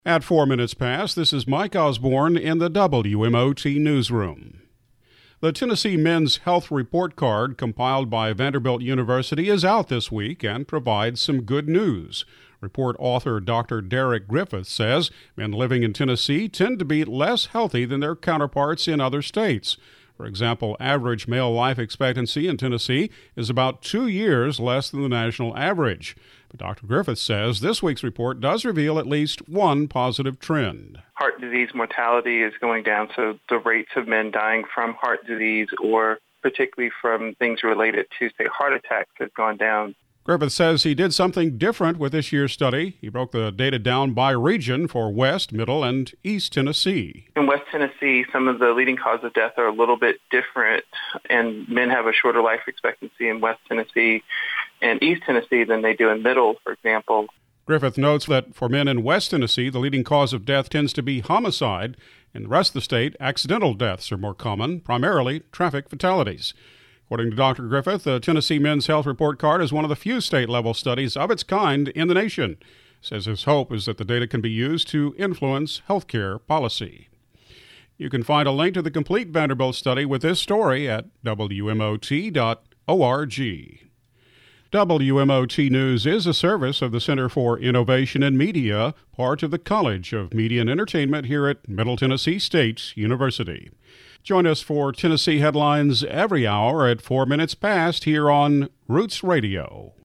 At 4 minutes past, this is Mike Osborne in the WMOT newsroom. The Tennessee Men's Health Report Card, compiled by Vanderbilt University, is out this week and provides some good news. Report author Dr. Derek Griffith says men living in Tennessee tend to be less healthy than their counterparts in other states. For example, average male life expectancy in Tennessee is about 2 years less than the national average. But Dr. Griffith says this week's report does reveal at least one positive trend. Heart disease mortality is going down, so the rates of men dying from heart disease or particularly from things related to, say, heart attacks has gone down. Griffith says he did something different with this year's study. He broke the data down by region for West, Middle, and East Tennessee. In West Tennessee, some of the leading causes of death are a little bit different, and men have a shorter life expectancy in West Tennessee and East Tennessee than they do in Middle, for example. Griffith notes that for men in West Tennessee, the leading cause of death tends to be homicide. In the rest of the state, accidental deaths are more common, primarily traffic fatalities. According to Dr. Griffith, the Tennessee Men's Health Report Card is one of the few state-level studies of its kind in the nation. He says his hope is that the data can be used to influence healthcare policy. You can find a link to the complete Vanderbilt study with this story at WMOT.org. WMOT News is a service of the Center for Innovation in Media, part of the College of Media and Entertainment here at Middle Tennessee State University. Join us for Tennessee headlines every hour at 4 minutes past here on Roots Radio.